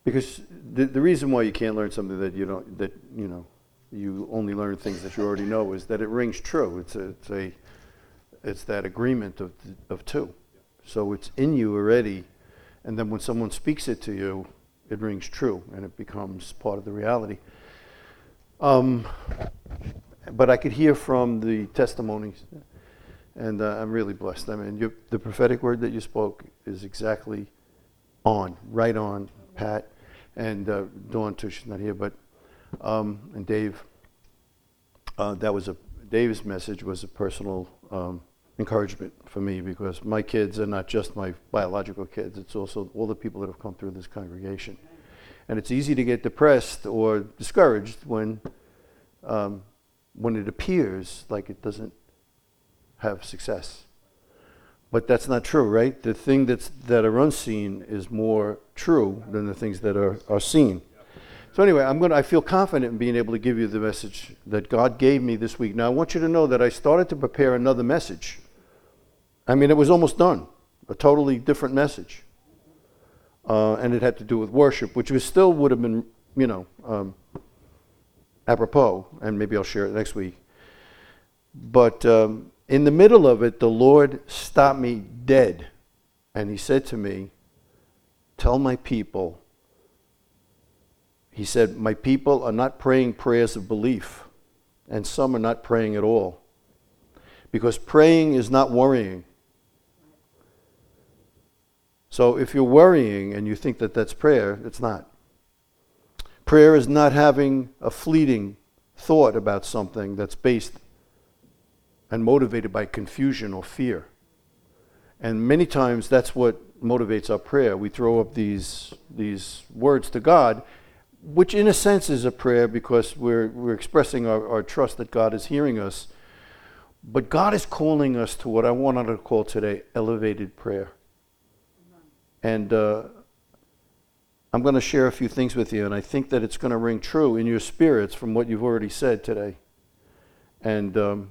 Because the reason why you can't learn something that you only learn things that you already know is that it rings true. It's that agreement of two. So it's in you already, and then when someone speaks it to you, it rings true and it becomes part of the reality. But I could hear from the testimonies, and I'm really blessed. I mean, the prophetic word that you spoke is exactly right on, Pat, and Dawn too. She's not here, but and Dave. Dave's message was a personal encouragement for me, because my kids are not just my biological kids. It's also all the people that have come through this congregation, and it's easy to get depressed or discouraged when it appears like it doesn't have success. But that's not true, right? The thing that are unseen is more true than the things that are seen. So anyway, I feel confident in being able to give you the message that God gave me this week. Now I want you to know that I started to prepare another message. I mean, it was almost done, a totally different message. And it had to do with worship, which still would have been, apropos, and maybe I'll share it next week. But in the middle of it, the Lord stopped me dead, and he said to me, tell my people, he said, my people are not praying prayers of belief, and some are not praying at all, because praying is not worrying. So if you're worrying and you think that that's prayer, it's not. Prayer is not having a fleeting thought about something that's based and motivated by confusion or fear. And many times that's what motivates our prayer. We throw up these words to God, which in a sense is a prayer, because we're expressing our trust that God is hearing us. But God is calling us to what I wanted to call today elevated prayer. And I'm going to share a few things with you, and I think that it's going to ring true in your spirits from what you've already said today. And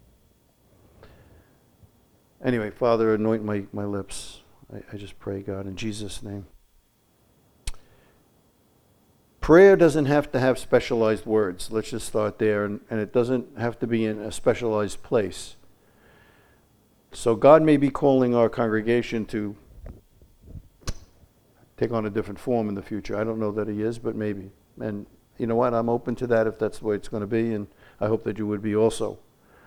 anyway, Father, anoint my lips. I just pray, God, in Jesus' name. Prayer doesn't have to have specialized words. Let's just start there. And it doesn't have to be in a specialized place. So God may be calling our congregation to take on a different form in the future. I don't know that he is, but maybe. And you know what? I'm open to that if that's the way it's going to be, and I hope that you would be also.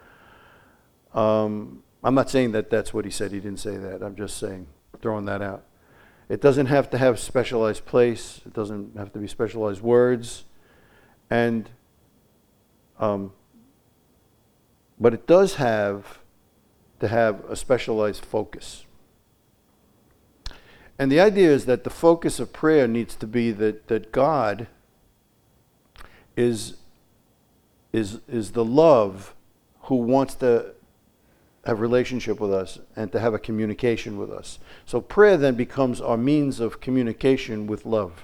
I'm not saying that that's what he said. He didn't say that. I'm just saying, throwing that out. It doesn't have to have specialized place. It doesn't have to be specialized words. And but it does have to have a specialized focus. And the idea is that the focus of prayer needs to be that God is the love who wants to have a relationship with us and to have a communication with us. So prayer then becomes our means of communication with love.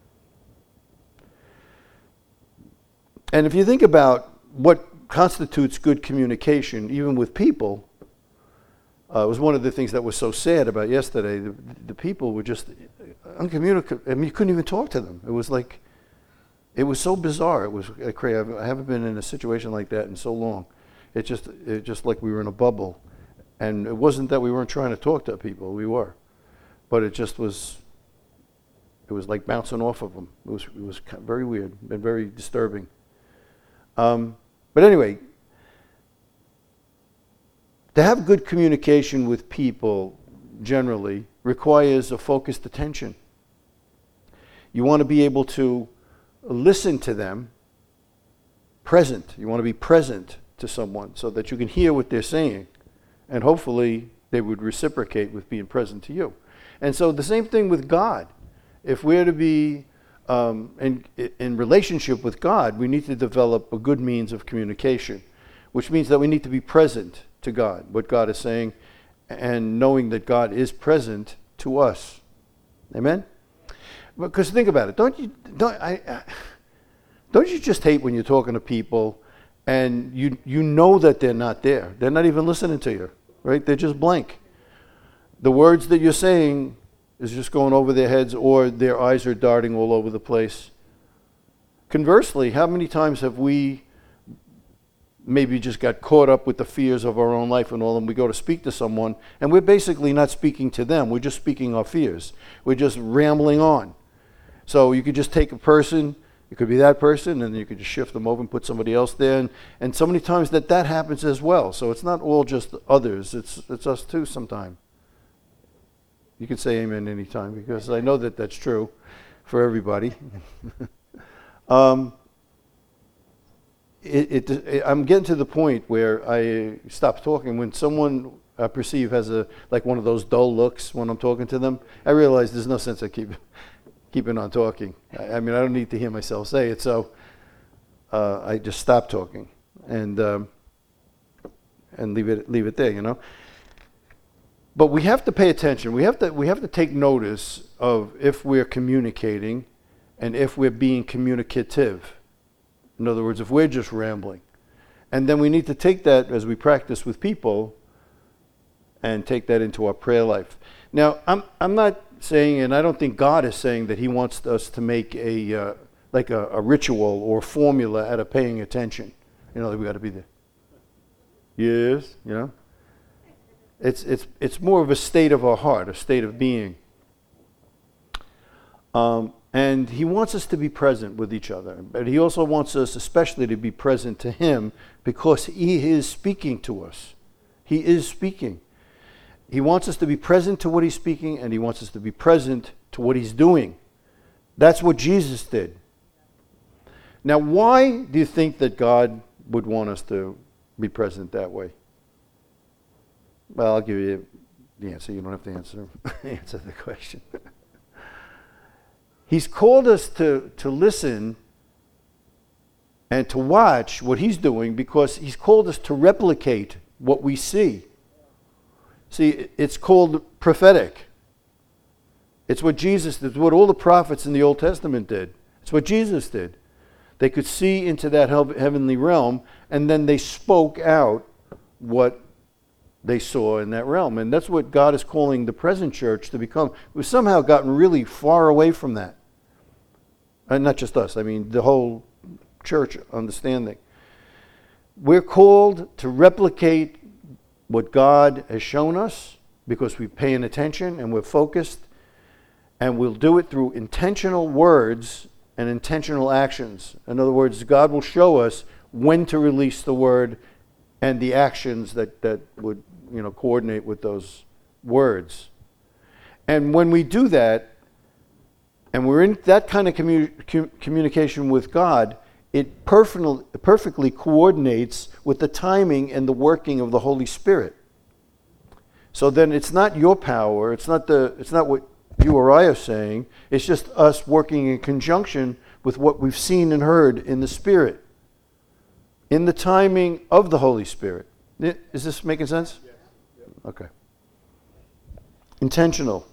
And if you think about what constitutes good communication, even with people, it was one of the things that was so sad about yesterday. The people were just uncommunicable. I mean, you couldn't even talk to them. It was like, it was so bizarre. It was crazy. I haven't been in a situation like that in so long. It just like we were in a bubble. And it wasn't that we weren't trying to talk to people. We were. But it just was, it was like bouncing off of them. It was very weird and very disturbing. But anyway, to have good communication with people generally requires a focused attention. You want to be able to listen to them, present. You want to be present to someone so that you can hear what they're saying. And hopefully they would reciprocate with being present to you. And so the same thing with God. If we're to be in relationship with God, we need to develop a good means of communication, which means that we need to be present to God, what God is saying, and knowing that God is present to us. Amen? Because think about it. Don't you just hate when you're talking to people and you know that they're not there? They're not even listening to you, right? They're just blank. The words that you're saying is just going over their heads, or their eyes are darting all over the place. Conversely, how many times have we maybe just got caught up with the fears of our own life and all, and we go to speak to someone, and we're basically not speaking to them, we're just speaking our fears. We're just rambling on. So you could just take a person, it could be that person, and you could just shift them over and put somebody else there, and so many times that happens as well. So it's not all just others, it's us too sometimes. You can say amen anytime, because I know that that's true for everybody. I'm getting to the point where I stop talking. When someone I perceive has like one of those dull looks when I'm talking to them, I realize there's no sense of keeping on talking. I mean, I don't need to hear myself say it, so I just stop talking and leave it there, you know. But we have to pay attention. We have to take notice of if we're communicating and if we're being communicative. In other words, if we're just rambling. And then we need to take that as we practice with people and take that into our prayer life. Now, I'm not saying, and I don't think God is saying, that he wants us to make a ritual or formula out of paying attention. You know, that we got to be there. Yes, you know. It's more of a state of our heart, a state of being. And he wants us to be present with each other. But he also wants us especially to be present to him, because he is speaking to us. He is speaking. He wants us to be present to what he's speaking, and he wants us to be present to what he's doing. That's what Jesus did. Now, why do you think that God would want us to be present that way? Well, I'll give you the answer. You don't have to answer the question. He's called us to listen and to watch what he's doing, because he's called us to replicate what we see. See, it's called prophetic. It's what Jesus did, what all the prophets in the Old Testament did. It's what Jesus did. They could see into that heavenly realm, and then they spoke out what they saw in that realm. And that's what God is calling the present church to become. We've somehow gotten really far away from that. And not just us, I mean the whole church understanding. We're called to replicate what God has shown us, because we're paying attention and we're focused, and we'll do it through intentional words and intentional actions. In other words, God will show us when to release the word and the actions that would, you know, coordinate with those words. And when we do that, and we're in that kind of communication with God, it perfectly coordinates with the timing and the working of the Holy Spirit. So then it's not your power, it's not what you or I are saying, it's just us working in conjunction with what we've seen and heard in the Spirit, in the timing of the Holy Spirit. Is this making sense? Yes. Okay. Intentional.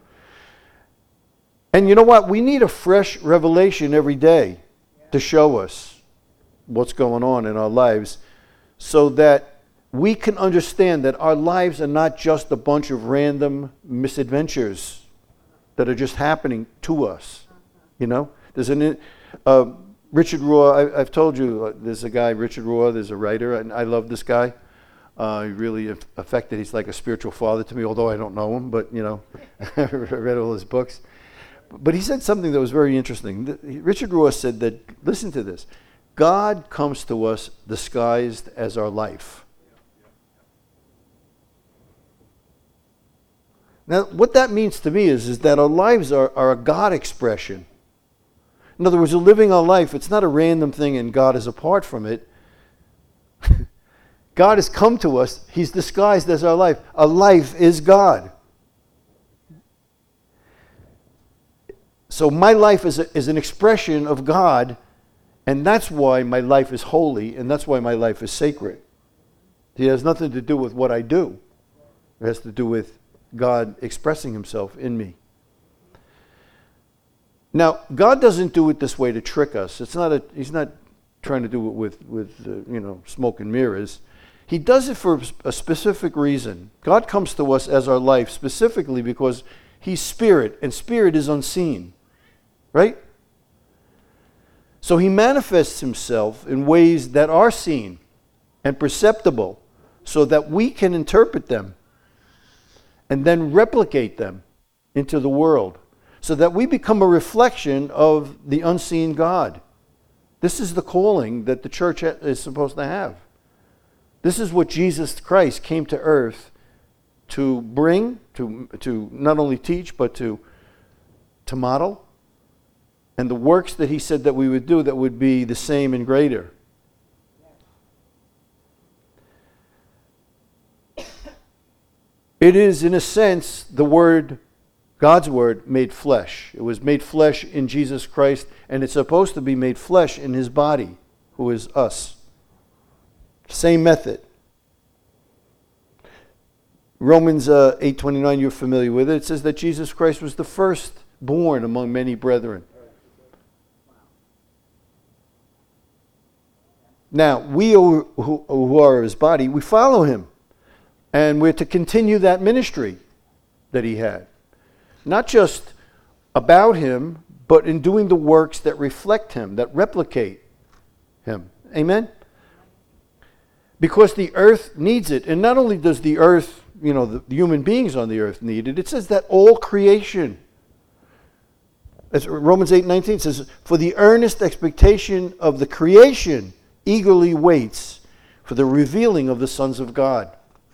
And you know what? We need a fresh revelation every day to show us what's going on in our lives, so that we can understand that our lives are not just a bunch of random misadventures that are just happening to us. You know? There's Richard Rohr, I've told you, there's a guy, Richard Rohr, there's a writer, and I love this guy. He really affected, he's like a spiritual father to me, although I don't know him, but, you know, I read all his books. But he said something that was very interesting. Richard Rohr said that, listen to this, God comes to us disguised as our life. Now, what that means to me is that our lives are a God expression. In other words, we're living our life. It's not a random thing and God is apart from it. God has come to us. He's disguised as our life. Our life is God. So my life is an expression of God, and that's why my life is holy, and that's why my life is sacred. It has nothing to do with what I do. It has to do with God expressing himself in me. Now, God doesn't do it this way to trick us. He's not trying to do it with smoke and mirrors. He does it for a specific reason. God comes to us as our life specifically because He's spirit, and spirit is unseen. Right? So he manifests himself in ways that are seen and perceptible so that we can interpret them and then replicate them into the world so that we become a reflection of the unseen God. This is the calling that the church is supposed to have. This is what Jesus Christ came to earth to bring, to not only teach, but to model. And the works that he said that we would do that would be the same and greater. It is, in a sense, the Word, God's Word, made flesh. It was made flesh in Jesus Christ, and it's supposed to be made flesh in his body, who is us. Same method. Romans 8:29, you're familiar with it. It says that Jesus Christ was the firstborn among many brethren. Now, we who are his body, we follow him. And we're to continue that ministry that he had. Not just about him, but in doing the works that reflect him, that replicate him. Amen? Because the earth needs it. And not only does the earth, the human beings on the earth need it, it says that all creation. As Romans 8:19 says, for the earnest expectation of the creation eagerly waits for the revealing of the sons of God.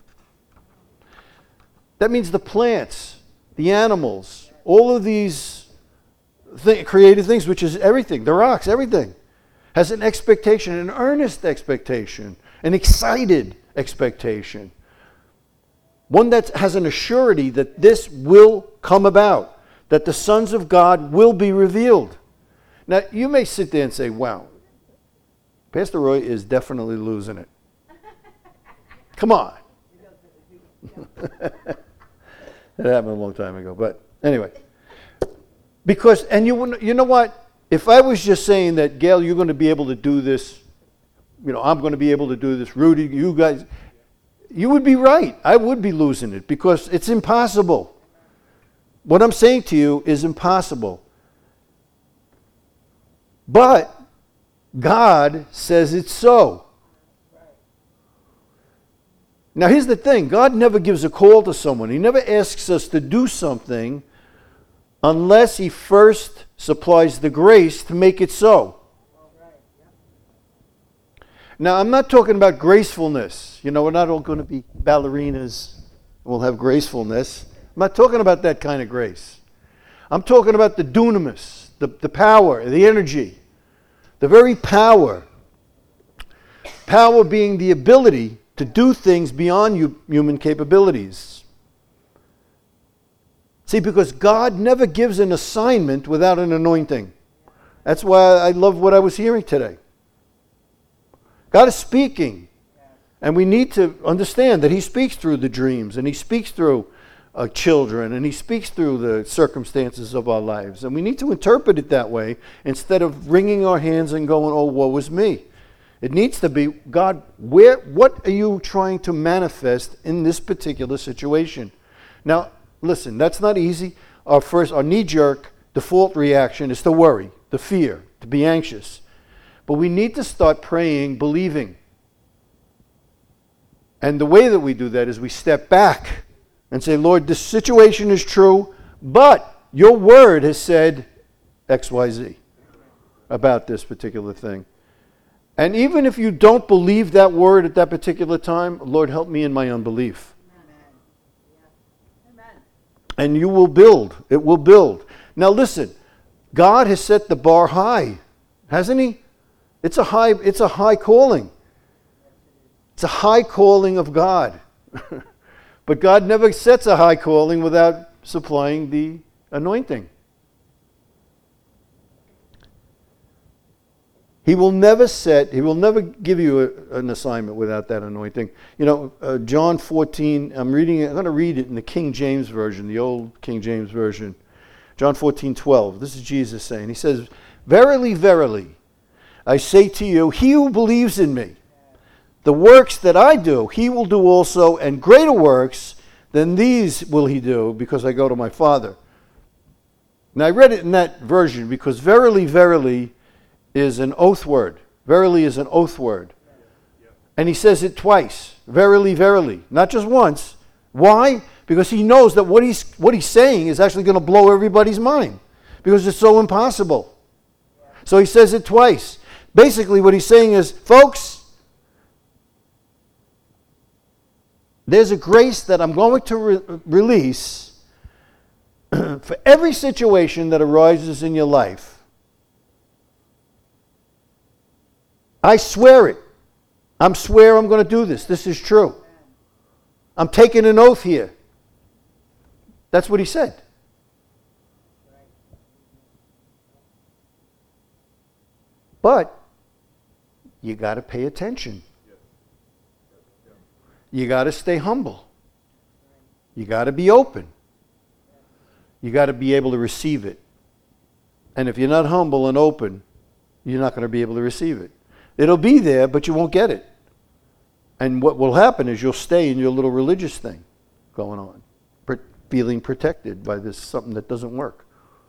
That means the plants, the animals, all of these created things, which is everything, the rocks, everything, has an expectation, an earnest expectation, an excited expectation. One that has an assurity that this will come about, that the sons of God will be revealed. Now, you may sit there and say, wow, Pastor Roy is definitely losing it. Come on. That happened a long time ago. But anyway. Because, and you know what? If I was just saying that, Gail, you're going to be able to do this, I'm going to be able to do this, Rudy, you guys, you would be right. I would be losing it because it's impossible. What I'm saying to you is impossible. But God says it's so. Now here's the thing. God never gives a call to someone. He never asks us to do something unless he first supplies the grace to make it so. Now I'm not talking about gracefulness. We're not all going to be ballerinas. We'll have gracefulness. I'm not talking about that kind of grace. I'm talking about the dunamis, the power, the energy. The very power. Power being the ability to do things beyond human capabilities. See, because God never gives an assignment without an anointing. That's why I love what I was hearing today. God is speaking. And we need to understand that he speaks through the dreams, and he speaks through children, and he speaks through the circumstances of our lives. And we need to interpret it that way instead of wringing our hands and going, oh, woe is me. It needs to be, God, what are you trying to manifest in this particular situation? Now, listen, that's not easy. Our knee-jerk default reaction is to worry, to fear, to be anxious. But we need to start praying, believing. And the way that we do that is we step back and say, Lord, this situation is true, but your word has said X, Y, Z about this particular thing. And even if you don't believe that word at that particular time, Lord, help me in my unbelief. Amen. And you will build. It will build. Now listen, God has set the bar high, hasn't he? It's a high calling. It's a high calling of God. But God never sets a high calling without supplying the anointing. He will never give you an assignment without that anointing. John 14, I'm going to read it in the King James Version, the old King James Version. John 14:12. This is Jesus saying. He says, verily, verily, I say to you, he who believes in me, the works that I do, he will do also, and greater works than these will he do, because I go to my Father. Now, I read it in that version because verily, verily is an oath word. Verily is an oath word. And he says it twice. Verily, verily. Not just once. Why? Because he knows that what he's saying is actually going to blow everybody's mind. Because it's so impossible. So he says it twice. Basically what he's saying is, folks, there's a grace that I'm going to release for every situation that arises in your life. I swear it. I'm going to do this. This is true. I'm taking an oath here. That's what he said. But you got to pay attention. You got to stay humble. You got to be open. You got to be able to receive it. And if you're not humble and open, you're not going to be able to receive it. It'll be there, but you won't get it. And what will happen is you'll stay in your little religious thing going on, feeling protected by this something that doesn't work.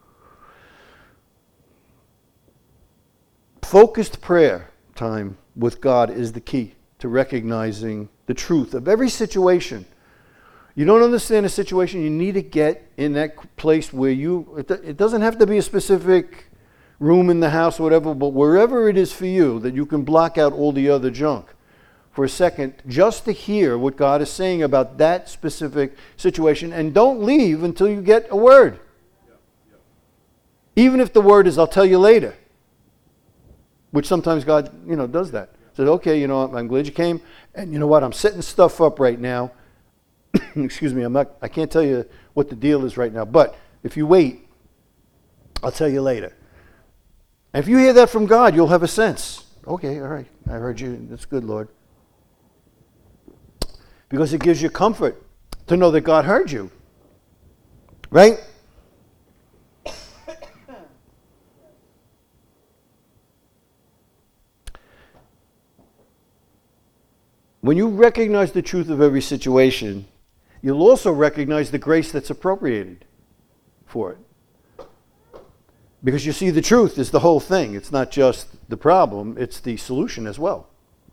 Focused prayer time with God is the key to recognizing the truth of every situation. You don't understand a situation, you need to get in that place where it doesn't have to be a specific room in the house or whatever, but wherever it is for you, that you can block out all the other junk for a second, just to hear what God is saying about that specific situation, and don't leave until you get a word. Even if the word is, I'll tell you later, which sometimes God, does that. Said, okay, I'm glad you came, and you know what, I'm setting stuff up right now. Excuse me, I can't tell you what the deal is right now, but if you wait, I'll tell you later. And if you hear that from God, you'll have a sense. Okay, all right, I heard you. That's good, Lord. Because it gives you comfort to know that God heard you. Right? When you recognize the truth of every situation, you'll also recognize the grace that's appropriated for it. Because you see, the truth is the whole thing. It's not just the problem, it's the solution as well.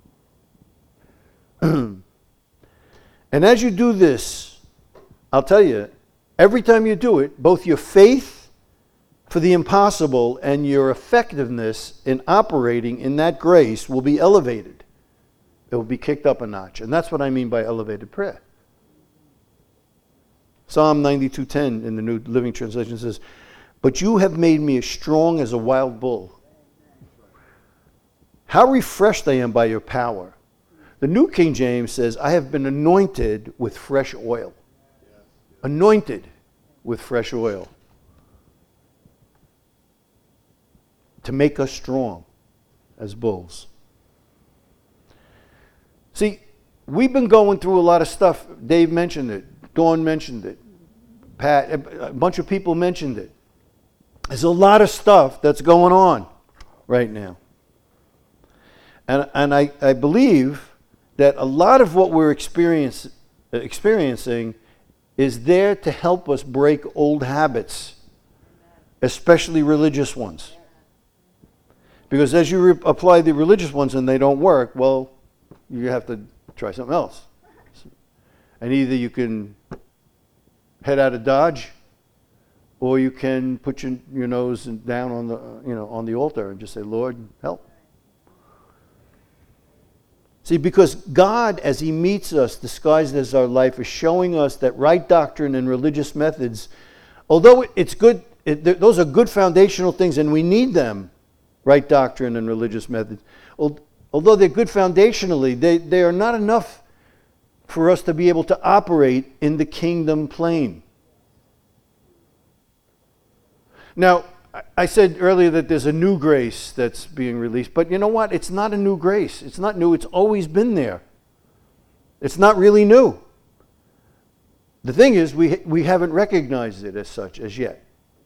And as you do this, I'll tell you, every time you do it, both your faith for the impossible and your effectiveness in operating in that grace will be elevated. It will be kicked up a notch. And that's what I mean by elevated prayer. Psalm 92:10 in the New Living Translation says, "But you have made me as strong as a wild bull. How refreshed I am by your power." The New King James says, "I have been anointed with fresh oil." Anointed with fresh oil. To make us strong as bulls. See, we've been going through a lot of stuff. Dave mentioned it. Dawn mentioned it. Pat, a bunch of people mentioned it. There's a lot of stuff that's going on right now. And I believe that a lot of what we're experiencing is there to help us break old habits, especially religious ones. Because as you apply the religious ones and they don't work, well, you have to try something else. And either you can head out of Dodge, or you can put your nose down on the altar and just say, "Lord, help." See, because God, as He meets us, disguised as our life, is showing us that right doctrine and religious methods, although it's good, those are good foundational things, and we need them, right doctrine and religious methods. Although they're good foundationally, they are not enough for us to be able to operate in the kingdom plane. Now, I said earlier that there's a new grace that's being released, but you know what? It's not a new grace. It's not new. It's always been there. It's not really new. The thing is, we haven't recognized it as such as yet.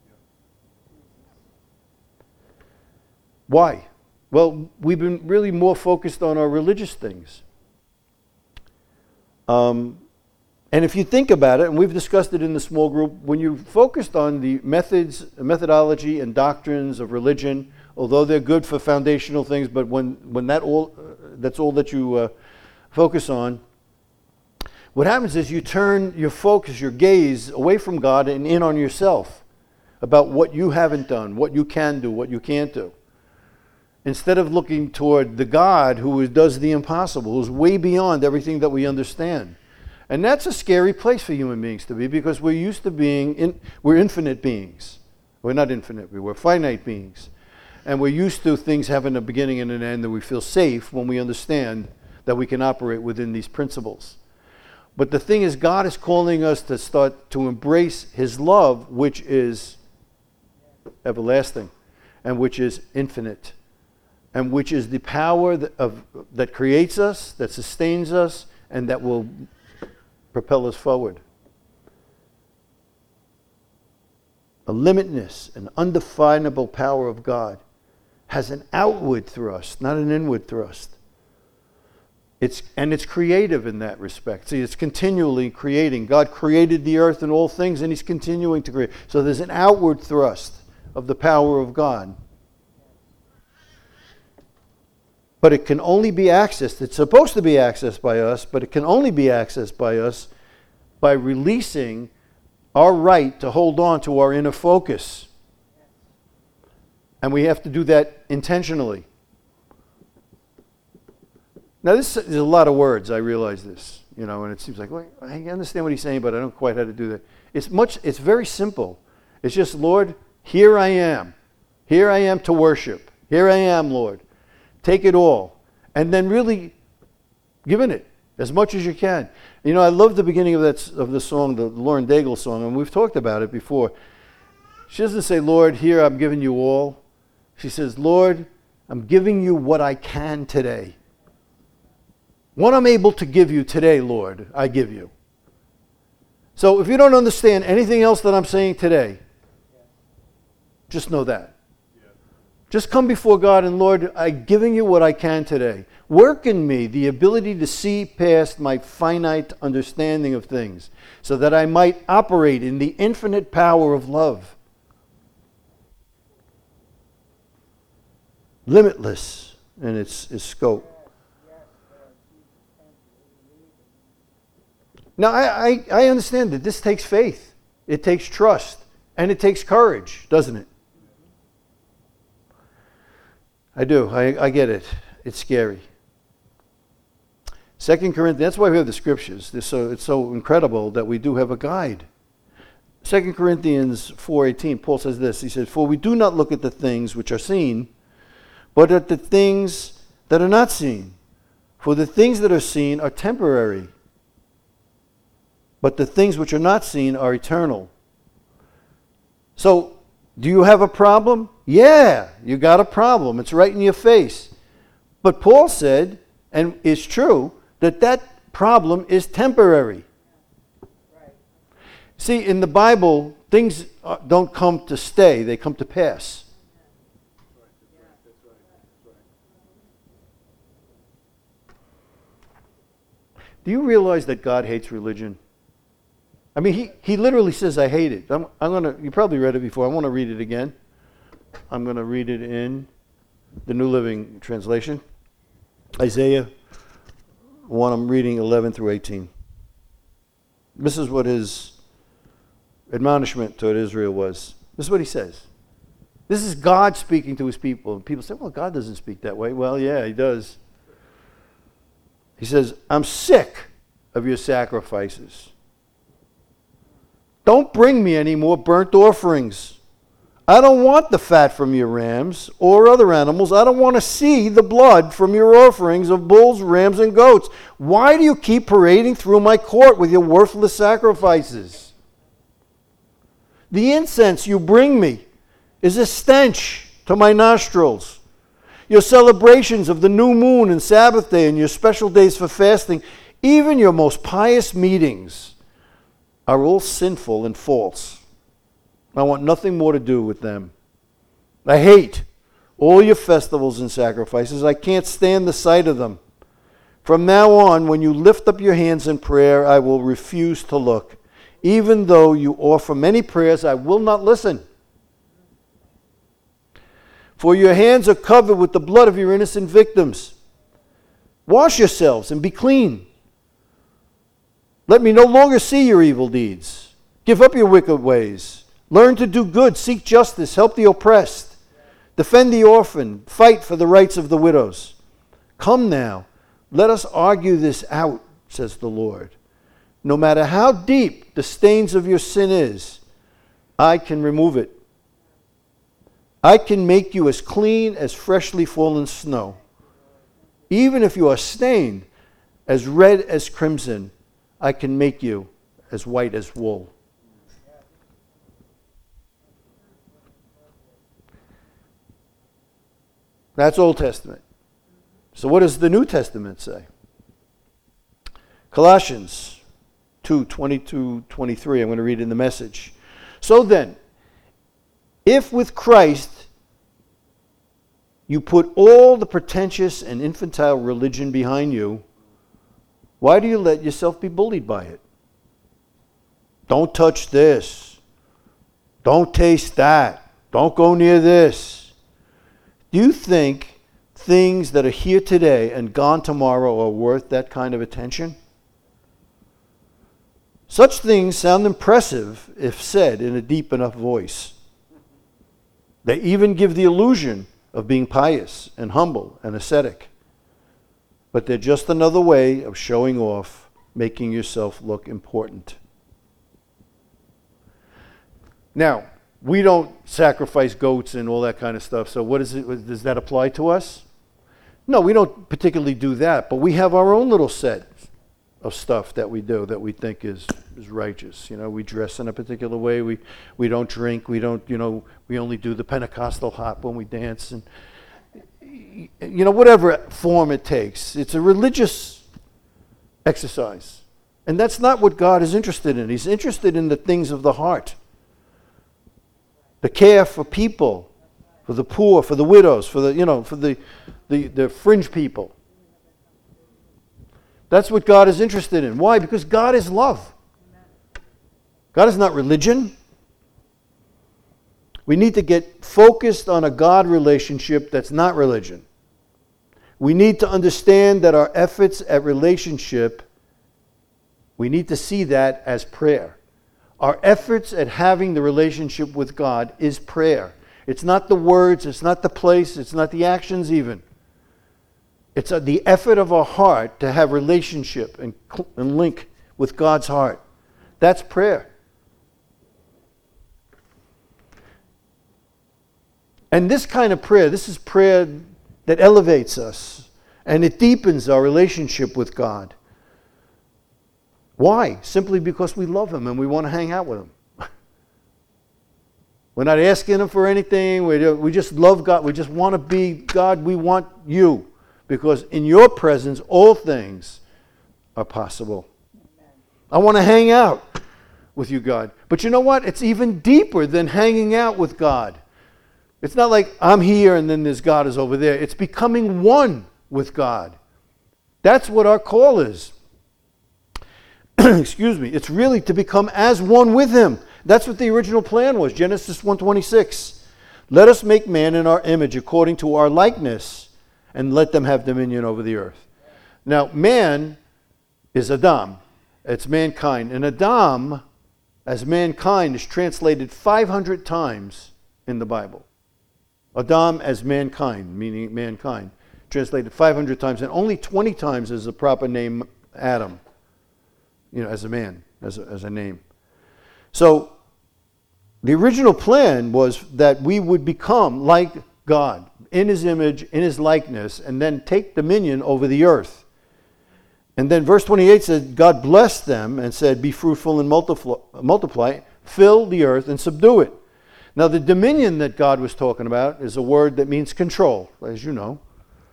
Why? Well, we've been really more focused on our religious things. And if you think about it, and we've discussed it in the small group, when you focused on the methodology and doctrines of religion, although they're good for foundational things, but when that's all that you focus on, what happens is you turn your focus, your gaze away from God and in on yourself about what you haven't done, what you can do, what you can't do. Instead of looking toward the God who does the impossible, who's way beyond everything that we understand. And that's a scary place for human beings to be, because we're used to we're infinite beings. We're not infinite, we're finite beings. And we're used to things having a beginning and an end, and we feel safe when we understand that we can operate within these principles. But the thing is, God is calling us to start to embrace His love, which is everlasting, and which is infinite, and which is the power that creates us, that sustains us, and that will propel us forward. A limitless and undefinable power of God has an outward thrust, not an inward thrust. It's creative in that respect. See, it's continually creating. God created the earth and all things, and He's continuing to create. So there's an outward thrust of the power of God. But it can only be accessed. It's supposed to be accessed by us, but it can only be accessed by us by releasing our right to hold on to our inner focus. And we have to do that intentionally. Now, this is a lot of words, I realize this, and it seems like, well, I understand what he's saying, but I don't quite know how to do that. It's very simple. It's just, Lord, here I am. Here I am to worship. Here I am, Lord. Take it all. And then really giving it as much as you can. I love the beginning of the song, the Lauren Daigle song, and we've talked about it before. She doesn't say, Lord, here I'm giving you all. She says, Lord, I'm giving you what I can today. What I'm able to give you today, Lord, I give you. So if you don't understand anything else that I'm saying today, just know that. Just come before God and, Lord, I'm giving you what I can today. Work in me the ability to see past my finite understanding of things so that I might operate in the infinite power of love. Limitless in its scope. Now, I understand that this takes faith. It takes trust. And it takes courage, doesn't it? I do. I get it. It's scary. 2 Corinthians, that's why we have the scriptures. It's so incredible that we do have a guide. 2 Corinthians 4:18, Paul says this. He says, for we do not look at the things which are seen, but at the things that are not seen. For the things that are seen are temporary, but the things which are not seen are eternal. So, do you have a problem? Yeah, you got a problem. It's right in your face. But Paul said, and it's true, that problem is temporary. Right. See, in the Bible, things don't come to stay, they come to pass. Do you realize that God hates religion? I mean, he literally says, I hate it. You probably read it before. I want to read it again. I'm going to read it in the New Living Translation. Isaiah 1, I'm reading 11 through 18. This is what his admonishment to Israel was. This is what he says. This is God speaking to his people. And people say, well, God doesn't speak that way. Well, yeah, he does. He says, I'm sick of your sacrifices. Don't bring me any more burnt offerings. I don't want the fat from your rams or other animals. I don't want to see the blood from your offerings of bulls, rams, and goats. Why do you keep parading through my court with your worthless sacrifices? The incense you bring me is a stench to my nostrils. Your celebrations of the new moon and Sabbath day and your special days for fasting, even your most pious meetings, are all sinful and false. I want nothing more to do with them. I hate all your festivals and sacrifices. I can't stand the sight of them. From now on, when you lift up your hands in prayer, I will refuse to look. Even though you offer many prayers, I will not listen. For your hands are covered with the blood of your innocent victims. Wash yourselves and be clean. Let me no longer see your evil deeds. Give up your wicked ways. Learn to do good, seek justice, help the oppressed. Defend the orphan, fight for the rights of the widows. Come now, let us argue this out, says the Lord. No matter how deep the stains of your sin is, I can remove it. I can make you as clean as freshly fallen snow. Even if you are stained as red as crimson, I can make you as white as wool. That's Old Testament. So what does the New Testament say? Colossians 2:22-23. I'm going to read in the Message. So then, if with Christ you put all the pretentious and infantile religion behind you, why do you let yourself be bullied by it? Don't touch this. Don't taste that. Don't go near this. Do you think things that are here today and gone tomorrow are worth that kind of attention? Such things sound impressive if said in a deep enough voice. They even give the illusion of being pious and humble and ascetic. But they're just another way of showing off, making yourself look important. Now, we don't sacrifice goats and all that kind of stuff, so does that apply to us? No, we don't particularly do that, but we have our own little set of stuff that we do that we think is righteous. You know, we dress in a particular way, we don't drink, we only do the Pentecostal hop when we dance, and whatever form it takes. It's a religious exercise. And that's not what God is interested in. He's interested in the things of the heart. The care for people, for the poor, for the widows, for the fringe people. That's what God is interested in. Why? Because God is love. God is not religion. We need to get focused on a God relationship that's not religion. We need to understand that our efforts at relationship, we need to see that as prayer. Our efforts at having the relationship with God is prayer. It's not the words, it's not the place, it's not the actions even. It's the effort of our heart to have relationship and link with God's heart. That's prayer. And this kind of prayer, this is prayer that elevates us and it deepens our relationship with God. Why? Simply because we love Him and we want to hang out with Him. We're not asking Him for anything. We just love God. We just want to be God. We want You. Because in Your presence, all things are possible. I want to hang out with You, God. But you know what? It's even deeper than hanging out with God. It's not like I'm here and then there's God is over there. It's becoming one with God. That's what our call is. Excuse me. It's really to become as one with Him. That's what the original plan was. Genesis 1:26. Let us make man in our image according to our likeness and let them have dominion over the earth. Now, man is Adam. It's mankind. And Adam, as mankind, is translated 500 times in the Bible. Adam as mankind, meaning mankind, translated 500 times, and only 20 times is the proper name Adam, as a man, as a name. So, the original plan was that we would become like God, in His image, in His likeness, and then take dominion over the earth. And then verse 28 says, God blessed them and said, be fruitful and multiply, fill the earth and subdue it. Now, the dominion that God was talking about is a word that means control, as you know.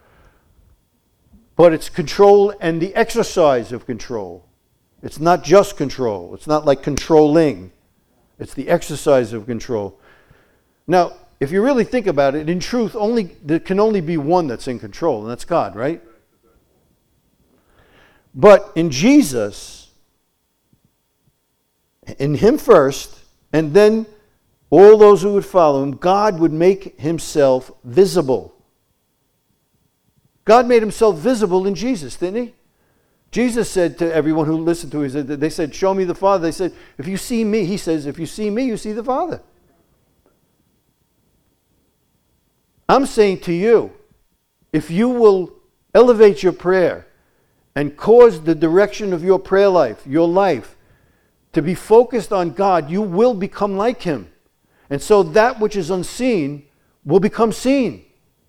But it's control and the exercise of control. It's not just control. It's not like controlling. It's the exercise of control. Now, if you really think about it, in truth, there can only be one that's in control, and that's God, right? But in Jesus, in him first, and then all those who would follow him, God would make himself visible. God made himself visible in Jesus, didn't he? Jesus said to everyone who listened to him, they said, show me the Father. They said, if you see me, he says, if you see me, you see the Father. I'm saying to you, if you will elevate your prayer and cause the direction of your prayer life, your life, to be focused on God, you will become like him. And so that which is unseen will become seen.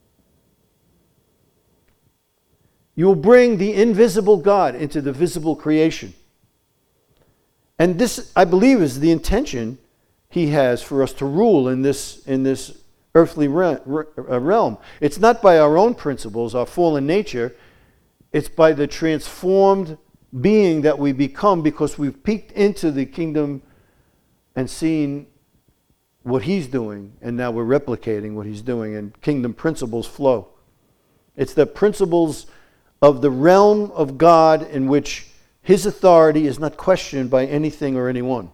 You will bring the invisible God into the visible creation. And this, I believe, is the intention he has for us to rule in this earthly realm. It's not by our own principles, our fallen nature. It's by the transformed being that we become because we've peeked into the kingdom and seen what he's doing, and now we're replicating what he's doing, and kingdom principles flow. It's the principles of the realm of God in which his authority is not questioned by anything or anyone.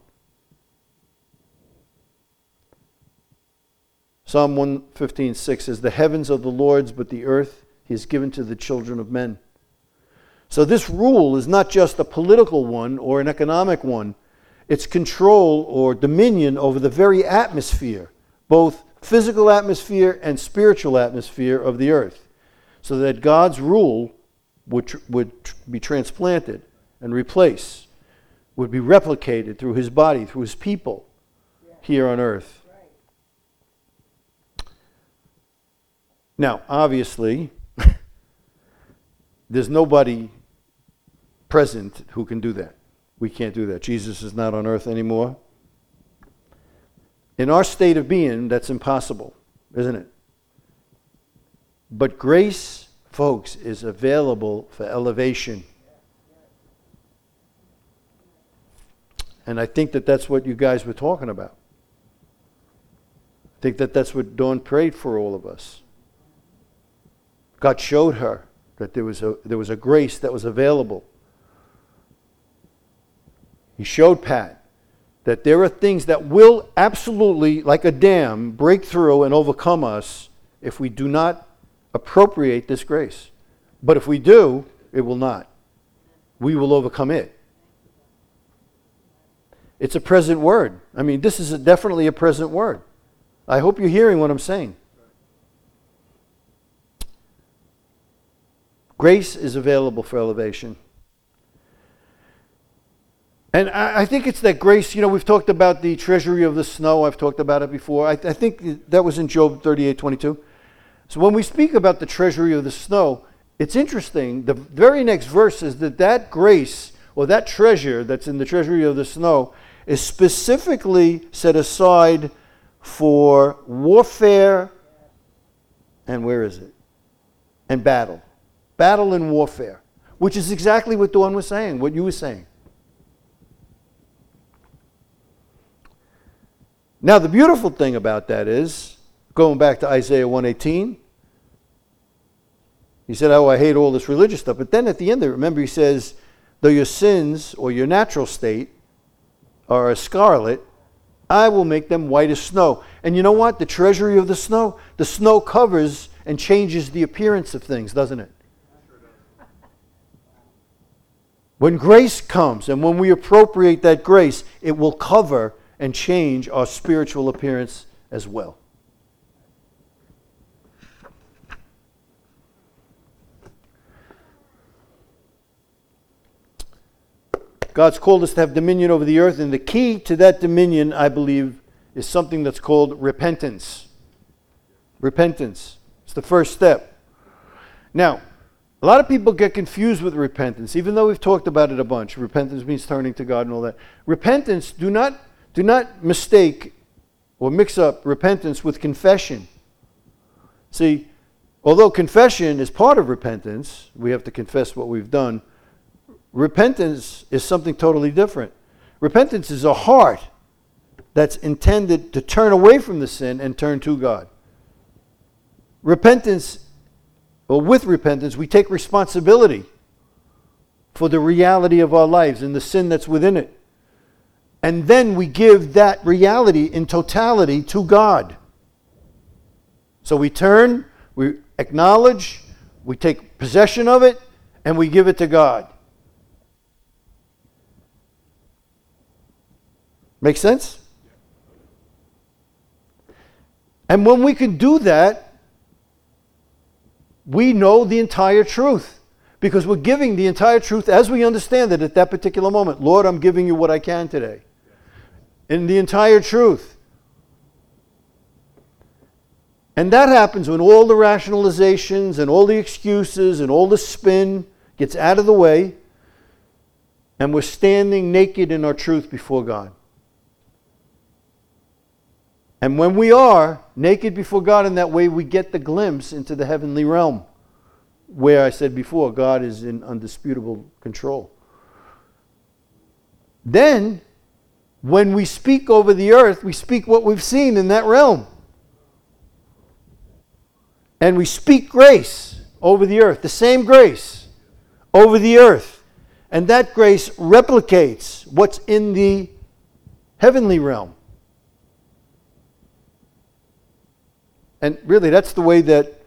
Psalm 115:6 says, the heavens are the Lord's, but the earth he has given to the children of men. So this rule is not just a political one or an economic one. It's control or dominion over the very atmosphere, both physical atmosphere and spiritual atmosphere of the earth, so that God's rule would be transplanted and replaced, would be replicated through his body, through his people here on earth. Now, obviously, there's nobody present who can do that. We can't do that. Jesus is not on earth anymore. In our state of being, that's impossible, isn't it? But grace, folks, is available for elevation. And I think that that's what you guys were talking about. I think that that's what Dawn prayed for all of us. God showed her that there was a grace that was available. He showed Pat that there are things that will absolutely, like a dam, break through and overcome us if we do not appropriate this grace. But if we do, it will not. We will overcome it. It's a present word. I mean, this is definitely a present word. I hope you're hearing what I'm saying. Grace is available for elevation. And I think it's that grace, we've talked about the treasury of the snow. I've talked about it before. I think that was in Job 38:22. So when we speak about the treasury of the snow, it's interesting. The very next verse is that grace, or that treasure that's in the treasury of the snow, is specifically set aside for warfare, and where is it? And battle. Battle and warfare, which is exactly what Dawn was saying, what you were saying. Now, the beautiful thing about that is, going back to Isaiah 1:18, he said, I hate all this religious stuff. But then at the end of it, remember, he says, though your sins or your natural state are as scarlet, I will make them white as snow. And you know what? The treasury of the snow covers and changes the appearance of things, doesn't it? When grace comes and when we appropriate that grace, it will cover and change our spiritual appearance as well. God's called us to have dominion over the earth, and the key to that dominion, I believe, is something that's called repentance. Repentance. It's the first step. Now, a lot of people get confused with repentance, even though we've talked about it a bunch. Repentance means turning to God and all that. Repentance, do not mistake or mix up repentance with confession. See, although confession is part of repentance, we have to confess what we've done. Repentance is something totally different. Repentance is a heart that's intended to turn away from the sin and turn to God. Repentance, or with repentance, we take responsibility for the reality of our lives and the sin that's within it. And then we give that reality in totality to God. So we turn, we acknowledge, we take possession of it, and we give it to God. Make sense? And when we can do that, we know the entire truth. Because we're giving the entire truth as we understand it at that particular moment. Lord, I'm giving you what I can today. In the entire truth. And that happens when all the rationalizations and all the excuses and all the spin gets out of the way, and we're standing naked in our truth before God. And when we are naked before God in that way, we get the glimpse into the heavenly realm, where I said before, God is in undisputable control. Then, when we speak over the earth, we speak what we've seen in that realm. And we speak grace over the earth, the same grace over the earth. And that grace replicates what's in the heavenly realm. And really, that's the way that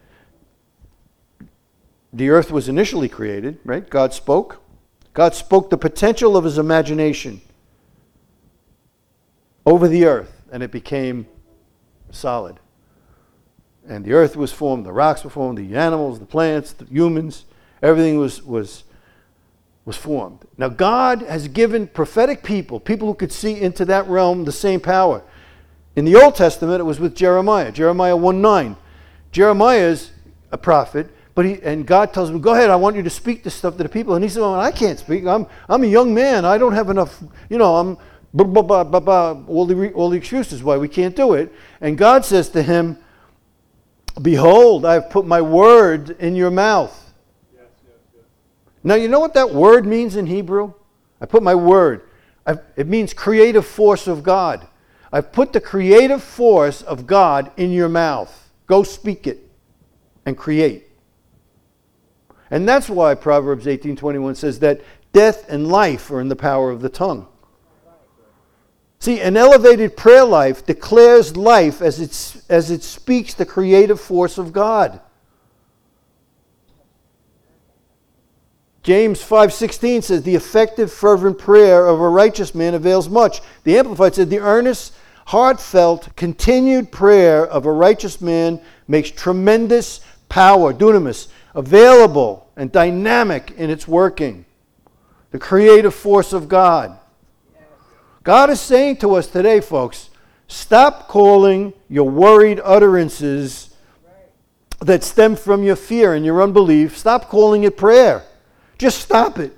the earth was initially created, right? God spoke. God spoke the potential of his imagination over the earth, and it became solid. And the earth was formed, the rocks were formed, the animals, the plants, the humans, everything was formed. Now God has given prophetic people who could see into that realm, the same power. In the Old Testament, it was with Jeremiah. Jeremiah 1:9. Jeremiah is a prophet, and God tells him, go ahead, I want you to speak this stuff to the people. And he said, well, I can't speak. I'm a young man. I don't have enough, I'm blah, blah, blah, blah, blah, all the excuses why we can't do it. And God says to him, behold, I have put my word in your mouth. Yes. Now, you know what that word means in Hebrew? I put my word. It means creative force of God. I've put the creative force of God in your mouth. Go speak it and create. And that's why Proverbs 18:21 says that death and life are in the power of the tongue. See, an elevated prayer life declares life as it speaks the creative force of God. James 5:16 says, the effective, fervent prayer of a righteous man avails much. The Amplified said, the earnest, heartfelt, continued prayer of a righteous man makes tremendous power, dunamis, available and dynamic in its working. The creative force of God. God is saying to us today, folks, stop calling your worried utterances that stem from your fear and your unbelief, stop calling it prayer. Just stop it.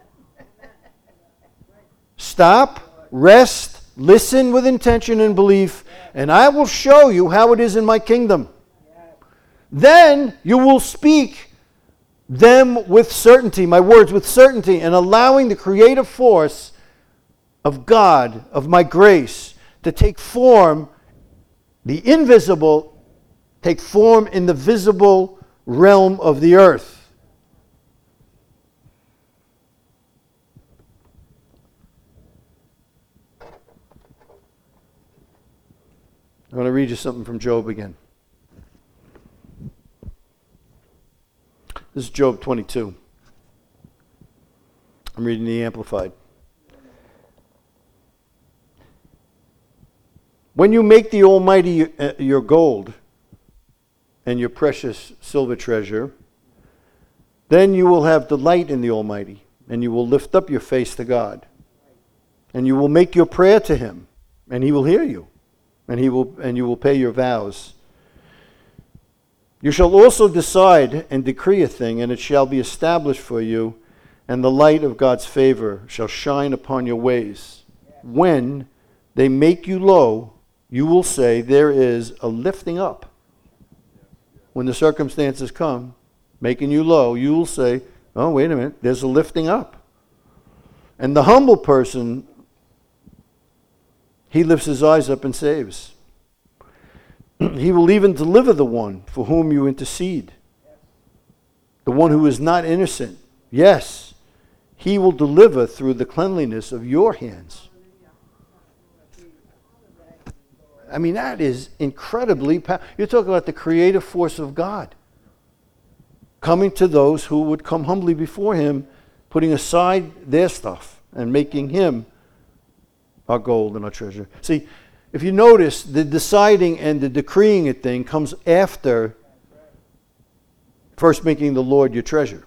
Stop, rest, listen with intention and belief, and I will show you how it is in my kingdom. Then you will speak them with certainty, my words with certainty, and allowing the creative force of God, of my grace, to take form, the invisible, take form in the visible realm of the earth. I want to read you something from Job again. This is Job 22. I'm reading the Amplified. When you make the Almighty your gold and your precious silver treasure, then you will have delight in the Almighty, and you will lift up your face to God. And you will make your prayer to him, and he will hear you, and you will pay your vows. You shall also decide and decree a thing, and it shall be established for you, and the light of God's favor shall shine upon your ways. When they make you low, you will say, there is a lifting up. When the circumstances come, making you low, you will say, oh, wait a minute, there's a lifting up. And the humble person, he lifts his eyes up and saves. He will even deliver the one for whom you intercede. The one who is not innocent. Yes, he will deliver through the cleanliness of your hands. I mean, that is incredibly powerful. You're talking about the creative force of God coming to those who would come humbly before him, putting aside their stuff and making him our gold and our treasure. See, if you notice, the deciding and the decreeing a thing comes after first making the Lord your treasure.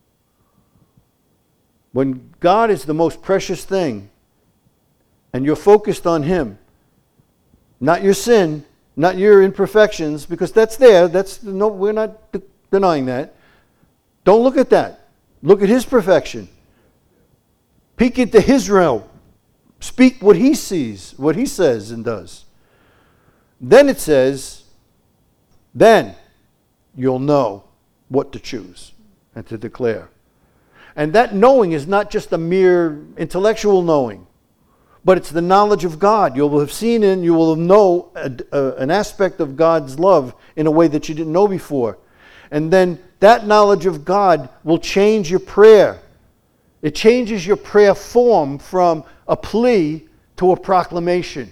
When God is the most precious thing and you're focused on him, not your sin, not your imperfections, because that's there. We're not denying that. Don't look at that. Look at his perfection. Peek into his realm. Speak what he sees, what he says and does. Then it says, then you'll know what to choose and to declare. And that knowing is not just a mere intellectual knowing, but it's the knowledge of God. You will have seen and you will know an aspect of God's love in a way that you didn't know before. And then that knowledge of God will change your prayer. It changes your prayer form from a plea to a proclamation.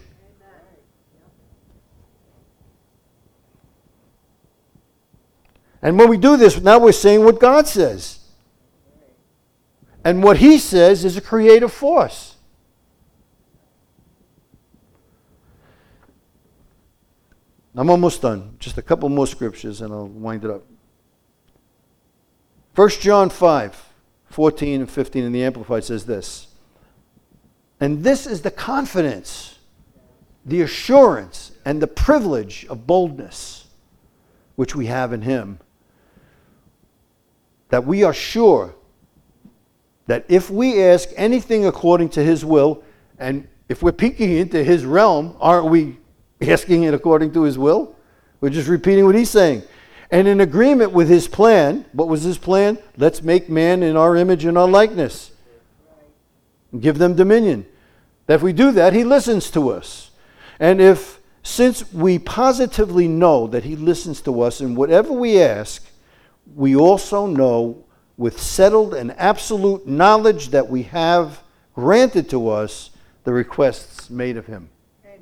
And when we do this, now we're saying what God says. And what he says is a creative force. I'm almost done. Just a couple more scriptures and I'll wind it up. 1 John 5:14 and 15 in the Amplified says this. And this is the confidence, the assurance, and the privilege of boldness which we have in him. That we are sure that if we ask anything according to his will, and if we're peeking into his realm, aren't we asking it according to his will? We're just repeating what he's saying. And in agreement with his plan, what was his plan? Let's make man in our image and our likeness. And give them dominion. That if we do that, he listens to us. And since we positively know that he listens to us in whatever we ask, we also know with settled and absolute knowledge that we have granted to us the requests made of him.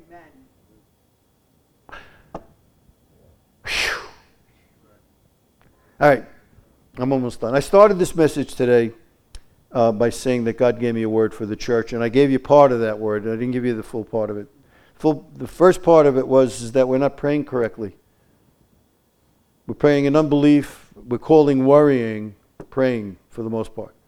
Whew. All right, I'm almost done. I started this message today by saying that God gave me a word for the church, and I gave you part of that word. I didn't give you the full part of it. The first part of it is that we're not praying correctly. We're praying in unbelief. We're calling worrying praying for the most part.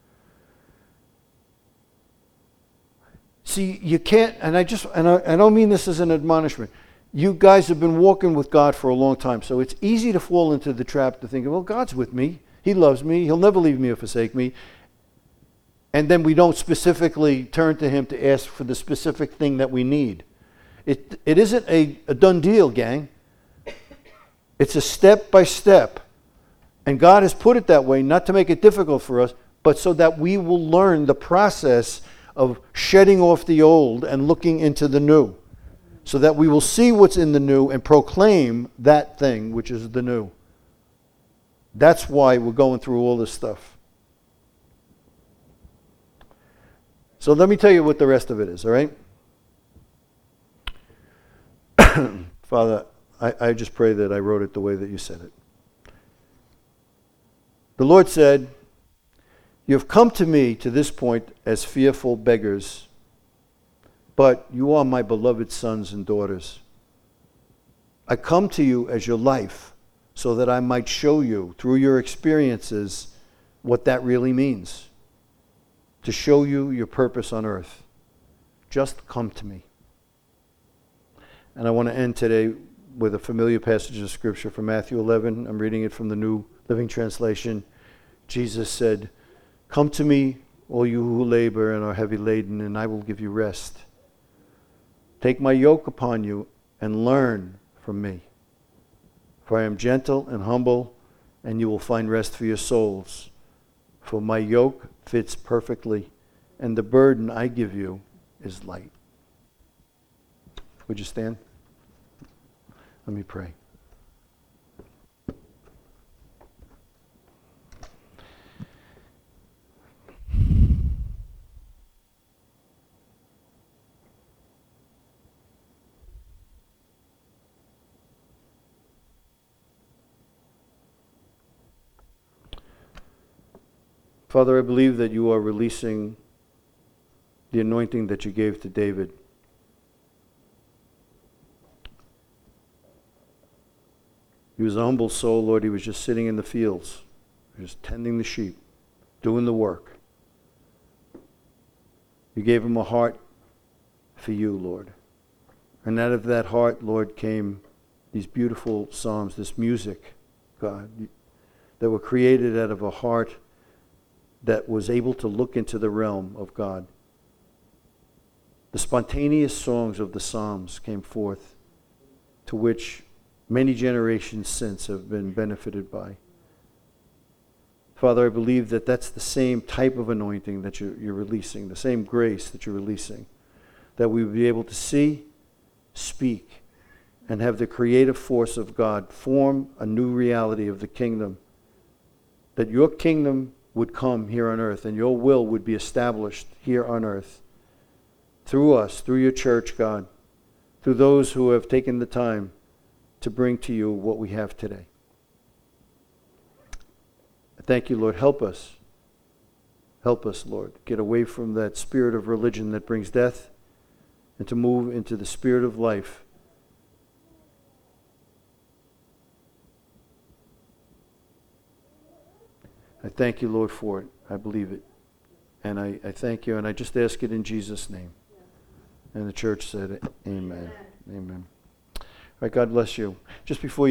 See, you can't, and I don't mean this as an admonishment. You guys have been walking with God for a long time, so it's easy to fall into the trap to think, well, God's with me. He loves me. He'll never leave me or forsake me. And then we don't specifically turn to him to ask for the specific thing that we need. It isn't a done deal, gang. It's a step by step. And God has put it that way, not to make it difficult for us, but so that we will learn the process of shedding off the old and looking into the new. So that we will see what's in the new and proclaim that thing which is the new. That's why we're going through all this stuff. So let me tell you what the rest of it is, all right? Father, I just pray that I wrote it the way that you said it. The Lord said, you have come to me to this point as fearful beggars, but you are my beloved sons and daughters. I come to you as your life so that I might show you through your experiences what that really means. To show you your purpose on earth. Just come to me. And I want to end today with a familiar passage of Scripture from Matthew 11. I'm reading it from the New Living Translation. Jesus said, come to me, all you who labor and are heavy laden, and I will give you rest. Take my yoke upon you and learn from me. For I am gentle and humble, and you will find rest for your souls. For my yoke fits perfectly, and the burden I give you is light. Would you stand? Let me pray. Father, I believe that you are releasing the anointing that you gave to David. He was a humble soul, Lord. He was just sitting in the fields, just tending the sheep, doing the work. You gave him a heart for you, Lord. And out of that heart, Lord, came these beautiful psalms, this music, God, that were created out of a heart that was able to look into the realm of God. The spontaneous songs of the Psalms came forth, to which many generations since have been benefited by. Father, I believe that that's the same type of anointing that you're releasing, the same grace that you're releasing, that we will be able to see, speak, and have the creative force of God form a new reality of the kingdom, that your kingdom would come here on earth and your will would be established here on earth through us, through your church, God, through those who have taken the time to bring to you what we have today. Thank you, Lord. Help us. Help us, Lord. Get away from that spirit of religion that brings death and to move into the spirit of life. I thank you, Lord, for it. I believe it. And I thank you, and I just ask it in Jesus' name. And the church said, Amen. Amen. All right, God bless you. Just before